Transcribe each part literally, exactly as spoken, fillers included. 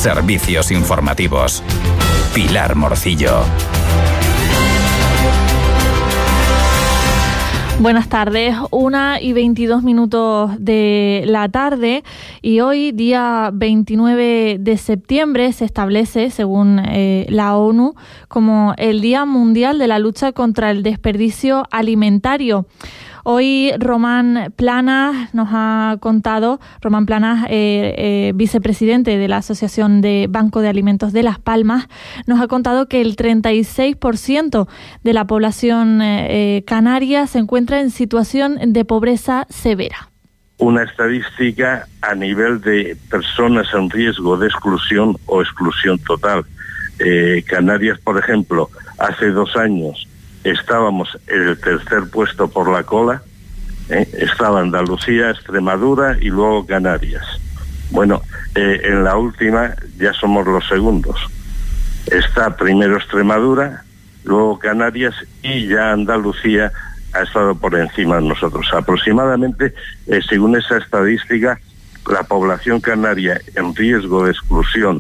Servicios informativos. Pilar Morcillo. Buenas tardes, una y veintidós minutos de la tarde, y hoy, día veintinueve de septiembre, se establece, según eh, la ONU, como el Día Mundial de la Lucha contra el Desperdicio Alimentario. Hoy Román Planas nos ha contado, Román Planas, eh, eh, vicepresidente de la Asociación de Banco de Alimentos de Las Palmas, nos ha contado que el treinta y seis por ciento de la población eh, canaria se encuentra en situación de pobreza severa. Una estadística a nivel de personas en riesgo de exclusión o exclusión total. Eh, Canarias, por ejemplo, hace dos años estábamos en el tercer puesto por la cola, ¿eh? Estaba Andalucía, Extremadura y luego Canarias. Bueno, eh, en la última ya somos los segundos. Está primero Extremadura, luego Canarias y ya Andalucía ha estado por encima de nosotros. Aproximadamente, eh, según esa estadística, la población canaria en riesgo de exclusión,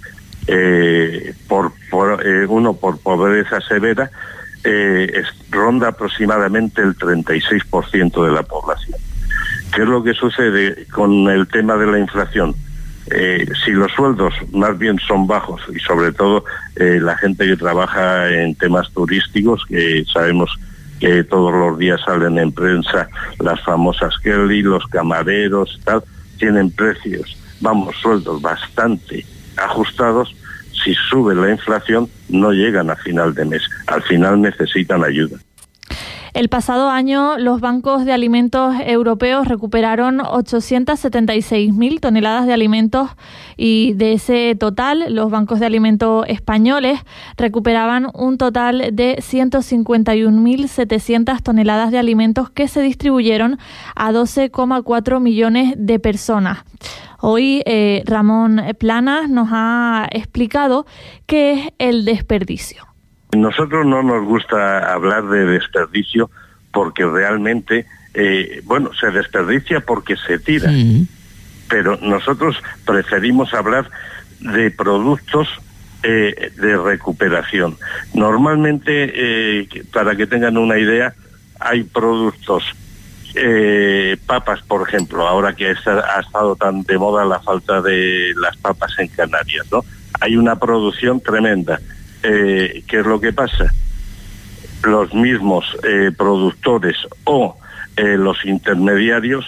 eh, por, por eh, uno por pobreza severa, Eh, es, ronda aproximadamente el treinta y seis por ciento de la población. ¿Qué es lo que sucede con el tema de la inflación? Eh, si los sueldos más bien son bajos, y sobre todo eh, la gente que trabaja en temas turísticos, que sabemos que todos los días salen en prensa las famosas Kelly, los camareros, tal, tienen precios, vamos, sueldos bastante ajustados. Si sube la inflación, no llegan a final de mes. Al final necesitan ayuda. El pasado año, los bancos de alimentos europeos recuperaron ochocientas setenta y seis mil toneladas de alimentos, y de ese total, los bancos de alimentos españoles recuperaban un total de ciento cincuenta y un mil setecientas toneladas de alimentos que se distribuyeron a doce coma cuatro millones de personas. Hoy eh, Ramón Planas nos ha explicado qué es el desperdicio. Nosotros no nos gusta hablar de desperdicio porque realmente, eh, bueno, se desperdicia porque se tira, sí. Pero nosotros preferimos hablar de productos eh, de recuperación. Normalmente, eh, para que tengan una idea, hay productos, eh, papas, por ejemplo, ahora que está, ha estado tan de moda la falta de las papas en Canarias, ¿no? Hay una producción tremenda. Eh, ¿Qué es lo que pasa? Los mismos eh, productores o eh, los intermediarios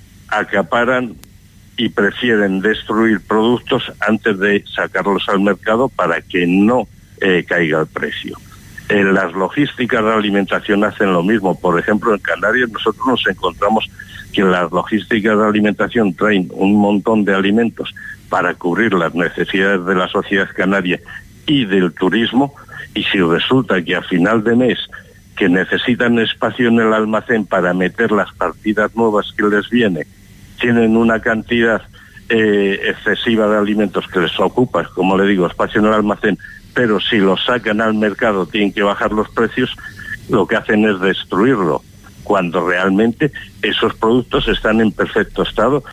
acaparan y prefieren destruir productos antes de sacarlos al mercado para que no eh, caiga el precio. En las logísticas de alimentación hacen lo mismo. Por ejemplo, en Canarias nosotros nos encontramos que las logísticas de alimentación traen un montón de alimentos para cubrir las necesidades de la sociedad canaria y del turismo, y si resulta que a final de mes que necesitan espacio en el almacén para meter las partidas nuevas que les viene, tienen una cantidad eh, excesiva de alimentos que les ocupa, como le digo, espacio en el almacén, pero si los sacan al mercado tienen que bajar los precios, lo que hacen es destruirlo, cuando realmente esos productos están en perfecto estado.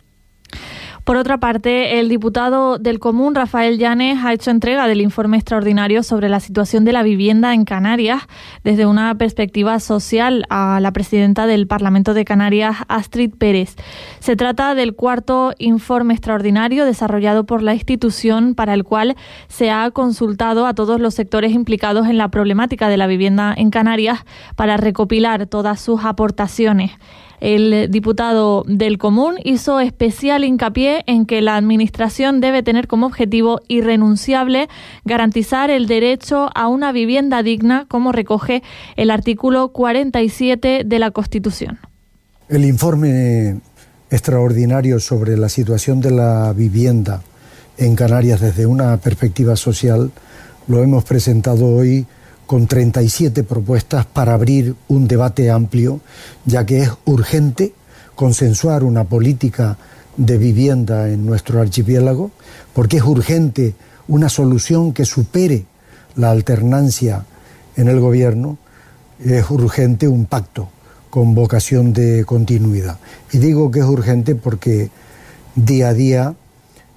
Por otra parte, el diputado del Común, Rafael Llanes, ha hecho entrega del informe extraordinario sobre la situación de la vivienda en Canarias desde una perspectiva social a la presidenta del Parlamento de Canarias, Astrid Pérez. Se trata del cuarto informe extraordinario desarrollado por la institución, para el cual se ha consultado a todos los sectores implicados en la problemática de la vivienda en Canarias para recopilar todas sus aportaciones. El diputado del Común hizo especial hincapié en que la Administración debe tener como objetivo irrenunciable garantizar el derecho a una vivienda digna, como recoge el artículo cuarenta y siete de la Constitución. El informe extraordinario sobre la situación de la vivienda en Canarias desde una perspectiva social lo hemos presentado hoy con treinta y siete propuestas para abrir un debate amplio, ya que es urgente consensuar una política de vivienda en nuestro archipiélago, porque es urgente una solución que supere la alternancia en el gobierno, es urgente un pacto con vocación de continuidad. Y digo que es urgente porque día a día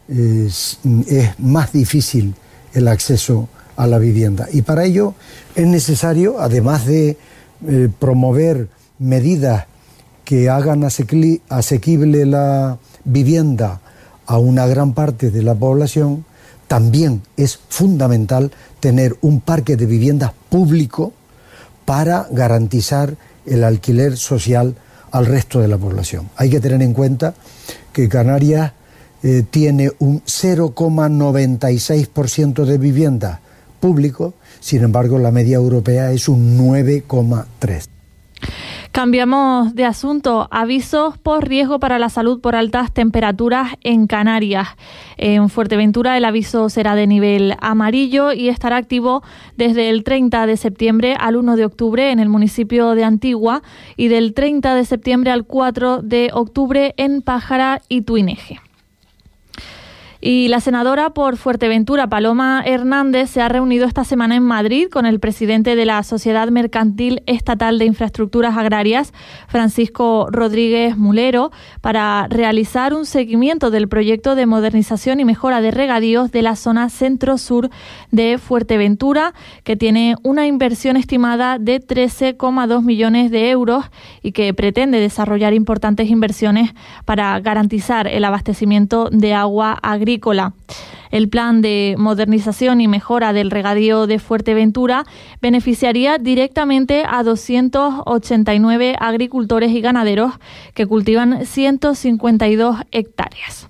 es, es más difícil el acceso a la vivienda. Y para ello es necesario, además de eh, promover medidas que hagan asequi- asequible la vivienda a una gran parte de la población, también es fundamental tener un parque de viviendas público para garantizar el alquiler social al resto de la población. Hay que tener en cuenta que Canarias eh, tiene un cero coma noventa y seis por ciento de viviendas públicas, sin embargo la media europea es un nueve coma tres por ciento. Cambiamos de asunto. Avisos por riesgo para la salud por altas temperaturas en Canarias. En Fuerteventura el aviso será de nivel amarillo y estará activo desde el treinta de septiembre al uno de octubre en el municipio de Antigua y del treinta de septiembre al cuatro de octubre en Pájara y Tuineje. Y la senadora por Fuerteventura, Paloma Hernández, se ha reunido esta semana en Madrid con el presidente de la Sociedad Mercantil Estatal de Infraestructuras Agrarias, Francisco Rodríguez Mulero, para realizar un seguimiento del proyecto de modernización y mejora de regadíos de la zona centro-sur de Fuerteventura, que tiene una inversión estimada de trece coma dos millones de euros y que pretende desarrollar importantes inversiones para garantizar el abastecimiento de agua agrícola. El plan de modernización y mejora del regadío de Fuerteventura beneficiaría directamente a doscientos ochenta y nueve agricultores y ganaderos que cultivan ciento cincuenta y dos hectáreas.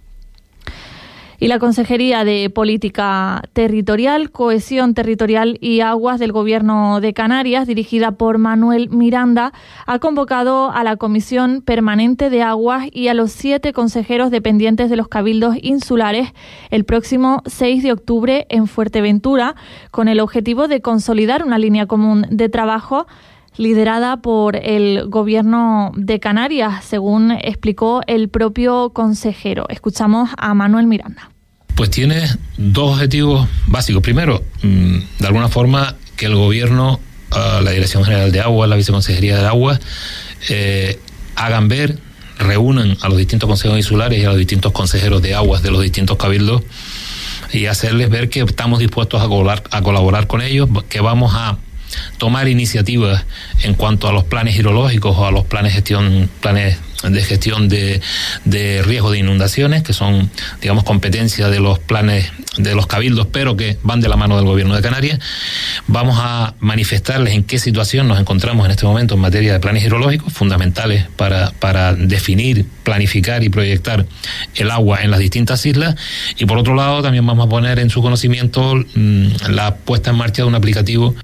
Y la Consejería de Política Territorial, Cohesión Territorial y Aguas del Gobierno de Canarias, dirigida por Manuel Miranda, ha convocado a la Comisión Permanente de Aguas y a los siete consejeros dependientes de los cabildos insulares el próximo seis de octubre en Fuerteventura, con el objetivo de consolidar una línea común de trabajo liderada por el Gobierno de Canarias, según explicó el propio consejero. Escuchamos a Manuel Miranda. Pues tiene dos objetivos básicos. Primero, de alguna forma, que el Gobierno, la Dirección General de Agua, la Viceconsejería de Agua, eh, hagan ver, reúnan a los distintos consejos insulares y a los distintos consejeros de aguas de los distintos cabildos y hacerles ver que estamos dispuestos a colaborar, a colaborar con ellos, que vamos a tomar iniciativas en cuanto a los planes hidrológicos o a los planes gestión, planes de gestión de, de riesgo de inundaciones, que son, digamos, competencia de los planes de los cabildos, pero que van de la mano del Gobierno de Canarias. Vamos a manifestarles en qué situación nos encontramos en este momento en materia de planes hidrológicos, fundamentales para, para definir, planificar y proyectar el agua en las distintas islas. Y por otro lado, también vamos a poner en su conocimiento mmm, la puesta en marcha de un aplicativo.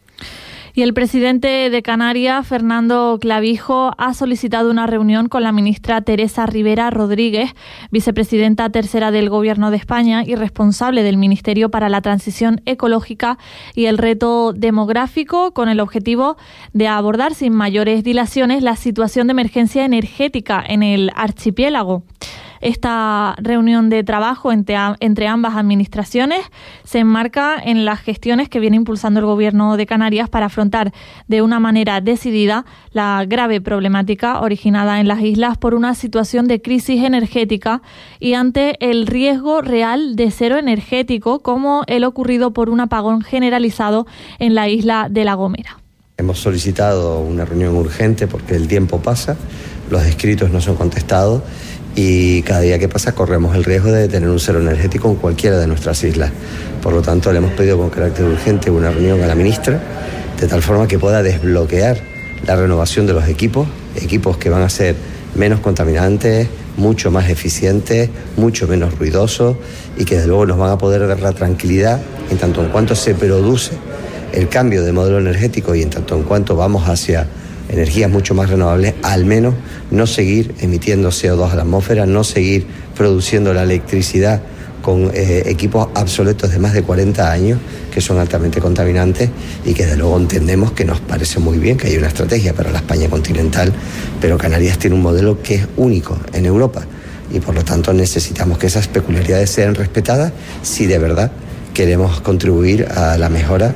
Y el presidente de Canarias, Fernando Clavijo, ha solicitado una reunión con la ministra Teresa Rivera Rodríguez, vicepresidenta tercera del Gobierno de España y responsable del Ministerio para la Transición Ecológica y el Reto Demográfico, con el objetivo de abordar sin mayores dilaciones la situación de emergencia energética en el archipiélago. Esta reunión de trabajo entre, entre ambas administraciones se enmarca en las gestiones que viene impulsando el Gobierno de Canarias para afrontar de una manera decidida la grave problemática originada en las islas por una situación de crisis energética y ante el riesgo real de cero energético, como el ocurrido por un apagón generalizado en la isla de La Gomera. Hemos solicitado una reunión urgente porque el tiempo pasa, los escritos no son contestados y cada día que pasa corremos el riesgo de tener un cero energético en cualquiera de nuestras islas. Por lo tanto, le hemos pedido con carácter urgente una reunión a la ministra, de tal forma que pueda desbloquear la renovación de los equipos, equipos que van a ser menos contaminantes, mucho más eficientes, mucho menos ruidosos y que desde luego nos van a poder dar la tranquilidad en tanto en cuanto se produce el cambio de modelo energético y en tanto en cuanto vamos hacia energías mucho más renovables, al menos no seguir emitiendo C O dos a la atmósfera, no seguir produciendo la electricidad con eh, equipos obsoletos de más de cuarenta años, que son altamente contaminantes y que desde luego entendemos que nos parece muy bien que hay una estrategia para la España continental, pero Canarias tiene un modelo que es único en Europa y por lo tanto necesitamos que esas peculiaridades sean respetadas si de verdad queremos contribuir a la mejora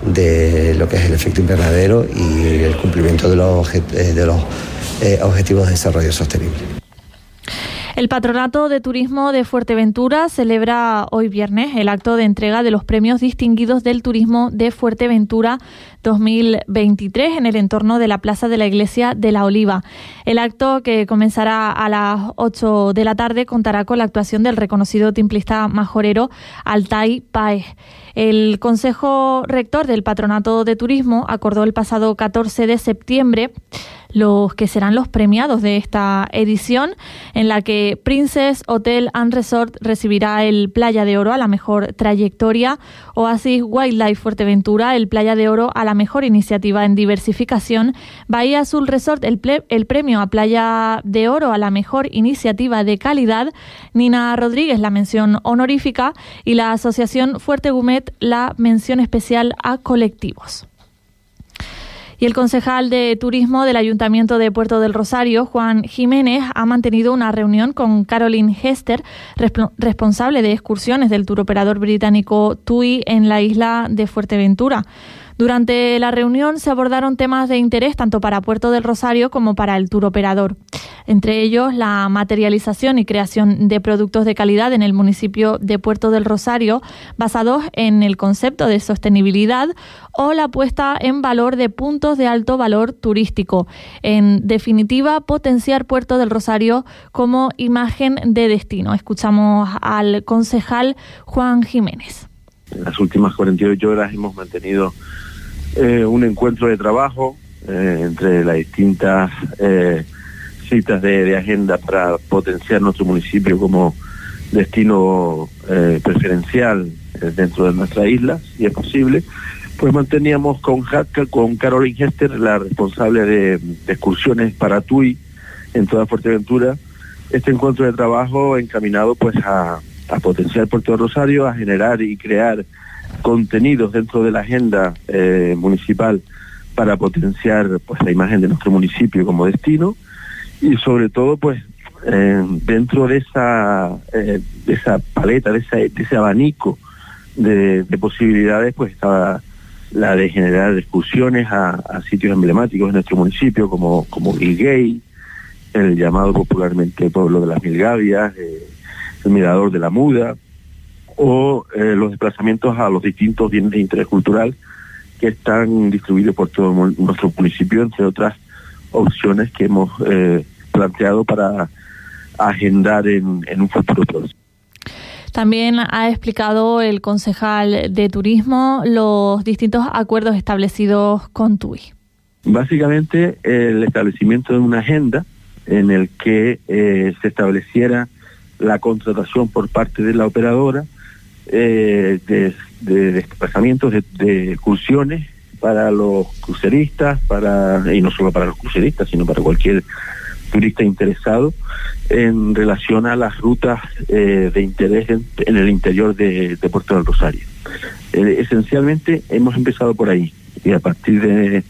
de lo que es el efecto invernadero y el cumplimiento de los, de los eh, objetivos de desarrollo sostenible. El Patronato de Turismo de Fuerteventura celebra hoy viernes el acto de entrega de los premios distinguidos del turismo de Fuerteventura dos mil veintitrés en el entorno de la Plaza de la Iglesia de la Oliva. El acto, que comenzará a las ocho de la tarde, contará con la actuación del reconocido timplista majorero Altai Páez. El Consejo Rector del Patronato de Turismo acordó el pasado catorce de septiembre los que serán los premiados de esta edición, en la que Princess Hotel and Resort recibirá el Playa de Oro a la mejor trayectoria, Oasis Wildlife Fuerteventura el Playa de Oro a la mejor iniciativa en diversificación, Bahía Azul Resort el, ple- el premio a Playa de Oro a la mejor iniciativa de calidad, Nina Rodríguez la mención honorífica y la Asociación Fuerte Gumet la mención especial a colectivos. Y el concejal de Turismo del Ayuntamiento de Puerto del Rosario, Juan Jiménez, ha mantenido una reunión con Caroline Hester, resp- responsable de excursiones del turoperador británico T U I en la isla de Fuerteventura. Durante la reunión se abordaron temas de interés tanto para Puerto del Rosario como para el turoperador. Entre ellos, la materialización y creación de productos de calidad en el municipio de Puerto del Rosario, basados en el concepto de sostenibilidad, o la puesta en valor de puntos de alto valor turístico. En definitiva, potenciar Puerto del Rosario como imagen de destino. Escuchamos al concejal Juan Jiménez. En las últimas cuarenta y ocho horas hemos mantenido eh, un encuentro de trabajo eh, entre las distintas eh, citas de, de agenda para potenciar nuestro municipio como destino eh, preferencial eh, dentro de nuestra isla, si es posible. Pues manteníamos con Jaca, con Caroline Hester, la responsable de, de excursiones para T U I en toda Fuerteventura, este encuentro de trabajo encaminado pues a a potenciar Puerto del Rosario, a generar y crear contenidos dentro de la agenda eh, municipal para potenciar pues la imagen de nuestro municipio como destino, y sobre todo pues eh, dentro de esa eh, de esa paleta, de, esa, de ese abanico de, de posibilidades, pues estaba la de generar excursiones a, a sitios emblemáticos de nuestro municipio como, como Guilguey, el llamado popularmente Pueblo de las Mil Gavias, eh, el Mirador de la Muda, o eh, los desplazamientos a los distintos bienes de interés cultural que están distribuidos por todo nuestro municipio, entre otras opciones que hemos eh, planteado para agendar en, en un futuro próximo. También ha explicado el concejal de Turismo los distintos acuerdos establecidos con T U I. Básicamente, el establecimiento de una agenda en el que eh, se estableciera la contratación por parte de la operadora eh, de, de desplazamientos, de, de excursiones para los cruceristas, para y no solo para los cruceristas, sino para cualquier turista interesado en relación a las rutas eh, de interés en, en el interior de, de Puerto del Rosario. Eh, esencialmente hemos empezado por ahí, y a partir de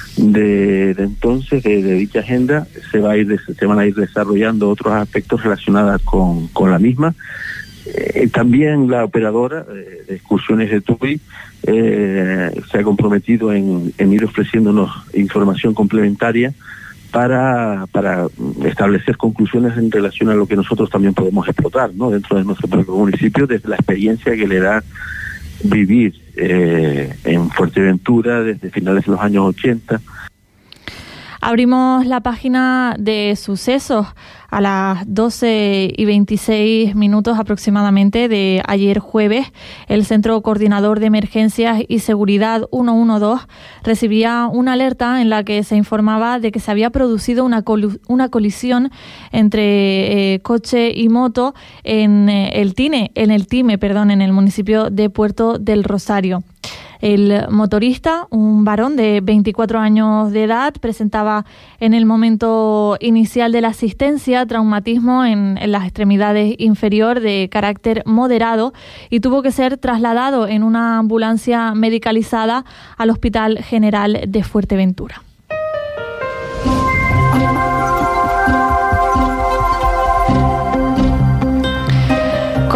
De, de entonces, de, de dicha agenda, se va a ir se van a ir desarrollando otros aspectos relacionados con, con la misma. Eh, también la operadora eh, de excursiones de T U I eh, se ha comprometido en, en ir ofreciéndonos información complementaria para, para establecer conclusiones en relación a lo que nosotros también podemos explotar, ¿no?, dentro de nuestro propio municipio, desde la experiencia que le da vivir eh, en Fuerteventura desde finales de los años ochenta. Abrimos la página de sucesos a las doce y veintiséis minutos aproximadamente de ayer jueves. El Centro Coordinador de Emergencias y Seguridad ciento doce recibía una alerta en la que se informaba de que se había producido una, col- una colisión entre eh, coche y moto en eh, el Tine, en el Time, perdón, en el municipio de Puerto del Rosario. El motorista, un varón de veinticuatro años de edad, presentaba en el momento inicial de la asistencia traumatismo en, en las extremidades inferior de carácter moderado y tuvo que ser trasladado en una ambulancia medicalizada al Hospital General de Fuerteventura.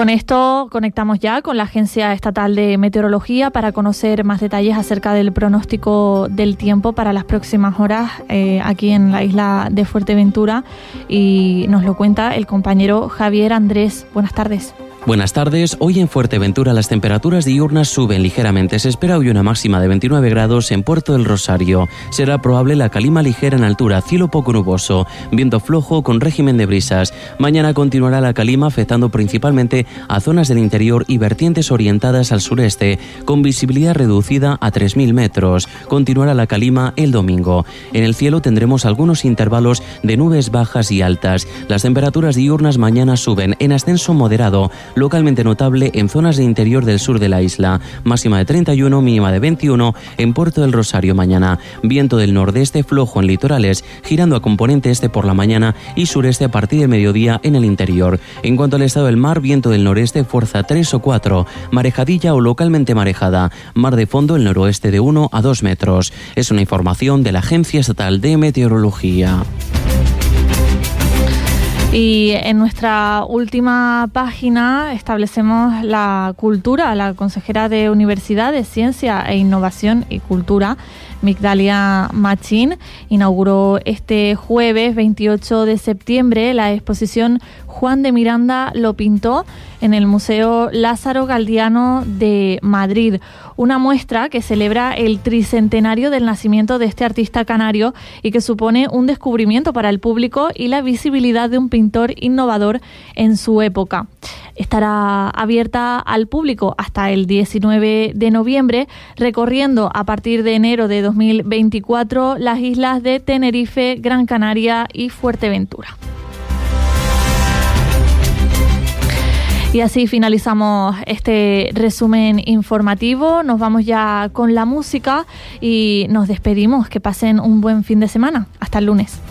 Con esto conectamos ya con la Agencia Estatal de Meteorología para conocer más detalles acerca del pronóstico del tiempo para las próximas horas eh, aquí en la isla de Fuerteventura, y nos lo cuenta el compañero Javier Andrés. Buenas tardes. Buenas tardes. Hoy en Fuerteventura las temperaturas diurnas suben ligeramente. Se espera hoy una máxima de veintinueve grados en Puerto del Rosario. Será probable la calima ligera en altura, cielo poco nuboso, viento flojo con régimen de brisas. Mañana continuará la calima afectando principalmente a zonas del interior y vertientes orientadas al sureste, con visibilidad reducida a tres mil metros. Continuará la calima el domingo. En el cielo tendremos algunos intervalos de nubes bajas y altas. Las temperaturas diurnas mañana suben en ascenso moderado, localmente notable en zonas de interior del sur de la isla. Máxima de treinta y uno, mínima de veintiuno en Puerto del Rosario mañana. Viento del nordeste flojo en litorales, girando a componente este por la mañana y sureste a partir del mediodía en el interior. En cuanto al estado del mar, viento del noreste fuerza tres o cuatro, marejadilla o localmente marejada. Mar de fondo el noroeste de uno a dos metros. Es una información de la Agencia Estatal de Meteorología. Y en nuestra última página establecemos la cultura. La consejera de Universidades, Ciencia e Innovación y Cultura, Migdalia Machín, inauguró este jueves veintiocho de septiembre la exposición Juan de Miranda lo pintó en el Museo Lázaro Galdiano de Madrid. Una muestra que celebra el tricentenario del nacimiento de este artista canario y que supone un descubrimiento para el público y la visibilidad de un pintor innovador en su época. Estará abierta al público hasta el diecinueve de noviembre, recorriendo a partir de enero de dos mil veinticuatro las islas de Tenerife, Gran Canaria y Fuerteventura. Y así finalizamos este resumen informativo. Nos vamos ya con la música y nos despedimos. Que pasen un buen fin de semana. Hasta el lunes.